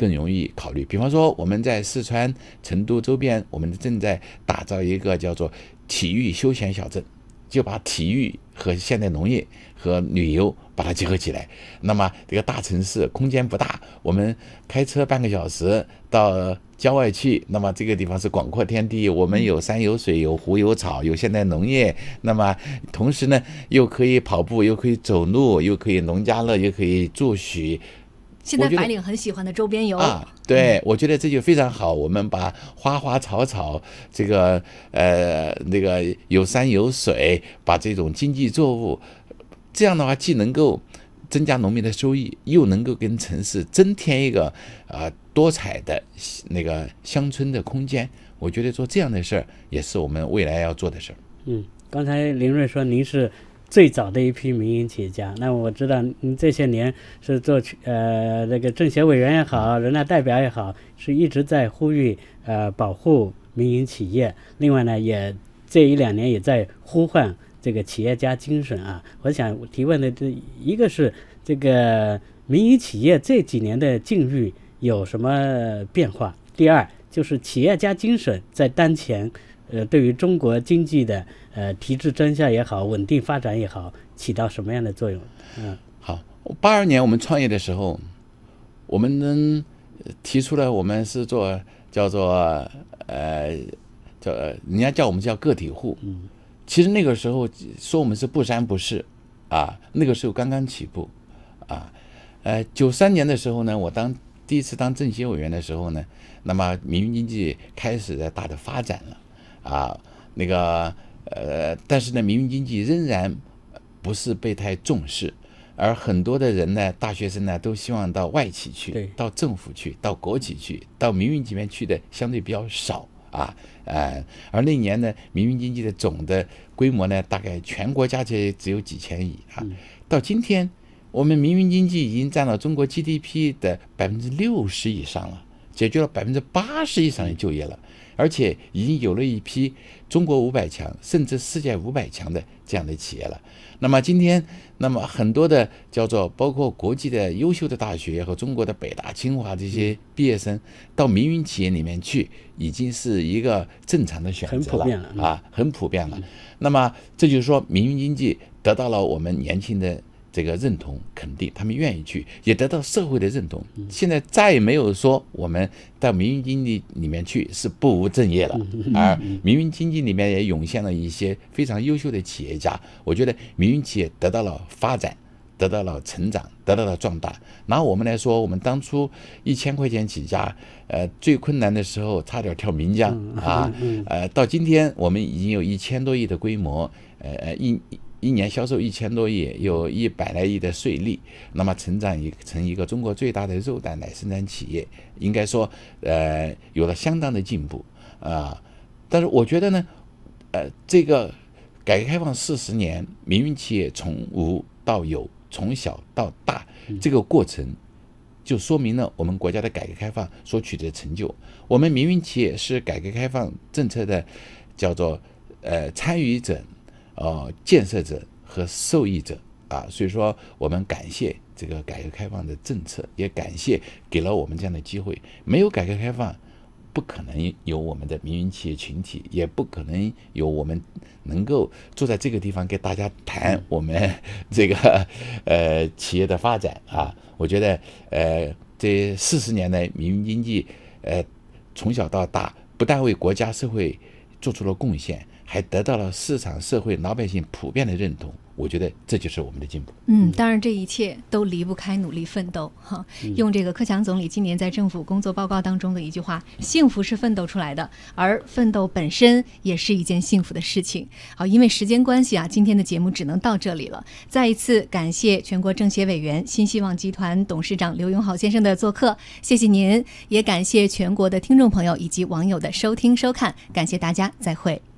更容易考虑。比方说我们在四川成都周边，我们正在打造一个叫做体育休闲小镇，就把体育和现代农业和旅游把它结合起来。那么这个大城市空间不大，我们开车半个小时到郊外去，那么这个地方是广阔天地，我们有山有水有湖有草有现代农业，那么同时呢又可以跑步又可以走路又可以农家乐又可以助许。 现在白领很喜欢的周边游啊，对、嗯，我觉得这就非常好。我们把花花草草，这个呃那个有山有水，把这种经济作物，这样的话既能够增加农民的收益，又能够跟城市增添一个啊、呃、多彩的那个乡村的空间。我觉得做这样的事儿也是我们未来要做的事儿。 嗯，刚才林瑞说您是最早的一批民营企业家，那我知道您这些年是做呃那个政协委员也好，人大代表也好，是一直在呼吁呃保护民营企业。另外呢，也这一两年也在呼唤这个企业家精神啊。我想提问的这一个是这个民营企业这几年的境遇有什么变化？第二就是企业家精神在当前呃对于中国经济的呃提质增效也好，稳定发展也好，起到什么样的作用？嗯， 好，八二年我们创业的时候，我们能提出了我们是做叫做呃叫人家叫我们叫个体户，嗯，其实那个时候说我们是不三不四啊，那个时候刚刚起步啊，呃，九三年的时候呢，我当第一次当政协委员的时候呢，那么民营经济开始在大的发展了啊，那个。呃，但是呢，民营经济仍然不是被太重视，而很多的人呢，大学生呢，都希望到外企去，到政府去，到国企去，到民营里面去的相对比较少啊，呃，而那年呢，民营经济的总的规模呢，大概全国加起来只有几千亿啊。嗯、到今天，我们民营经济已经占了中国 G D P 的百分之六十以上了，解决了百分之八十以上的就业了。而且已经有了一批中国五百强甚至世界五百强的这样的企业了。那么今天，那么很多的叫做包括国际的优秀的大学和中国的北大清华这些毕业生到民营企业里面去，已经是一个正常的选择了， 很普遍了啊，很普遍了。那么这就是说，民营经济得到了我们年轻的这个认同肯定，他们愿意去，也得到社会的认同。现在再也没有说我们到民营经济里面去是不务正业了，而民营经济里面也涌现了一些非常优秀的企业家。我觉得民营企业得到了发展，得到了成长，得到了壮大。拿我们来说，我们当初一千块钱起家，呃，最困难的时候差点跳岷江啊，呃，到今天我们已经有一千多亿的规模，呃，一。一年销售一千多亿，有一百来亿的税利，那么成长成一个中国最大的肉蛋奶生产企业，应该说，呃，有了相当的进步啊、呃。但是我觉得呢，呃，这个改革开放四十年，民营企业从无到有，从小到大，这个过程，就说明了我们国家的改革开放所取得的成就。我们民营企业是改革开放政策的叫做呃参与者。呃，建设者和受益者啊，所以说我们感谢这个改革开放的政策，也感谢给了我们这样的机会。没有改革开放，不可能有我们的民营企业群体，也不可能有我们能够坐在这个地方给大家谈我们这个呃企业的发展啊。我觉得呃这四十年来民营经济呃从小到大，不但为国家社会做出了贡献，还得到了市场、社会、老百姓普遍的认同。我觉得这就是我们的进步。 嗯，当然这一切都离不开努力奋斗哈。用这个克强总理今年在政府工作报告当中的一句话：“幸福是奋斗出来的，而奋斗本身也是一件幸福的事情。”好，因为时间关系啊，今天的节目只能到这里了。再一次感谢全国政协委员、新希望集团董事长刘永好先生的做客，谢谢您，也感谢全国的听众朋友以及网友的收听收看，感谢大家，再会。